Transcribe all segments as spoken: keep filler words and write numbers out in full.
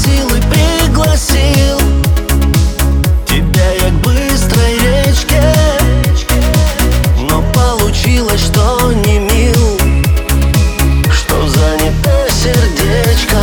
спросил и пригласил тебя я к быстрой речке, но получилось, что не мил, что занято сердечко.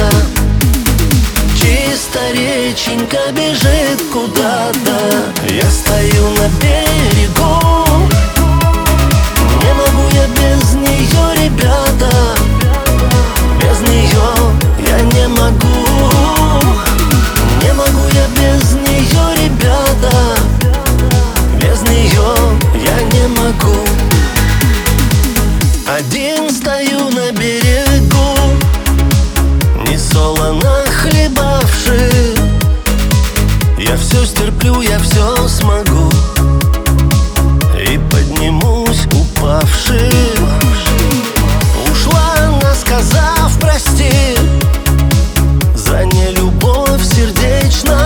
Чисто реченька бежит куда-то, я стою на берегу. Не могу я без нее, ребята, без нее я не могу. Не могу я без нее, ребята, без нее я не могу. Один стою на берегу, несолоно хлебавши. Я все стерплю, я все смогу, и поднимусь упавши. Ушла она, сказав прости, за нелюбовь сердечно.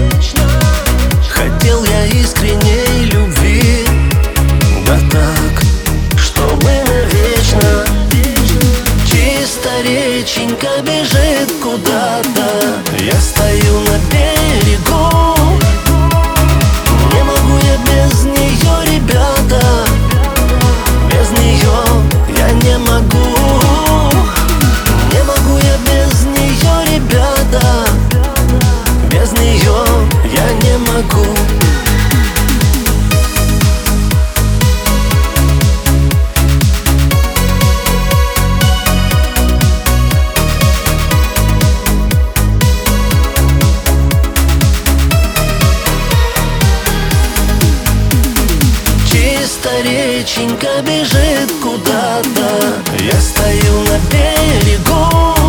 Хотел я искренней любви, да так, чтобы навечно. Чисто реченька бежит куда-то, я стою на берегу. Не могу я без нее, ребята, без нее я не могу. Не могу я без нее, ребята, без нее я не могу. Реченька бежит куда-то, я стою на берегу.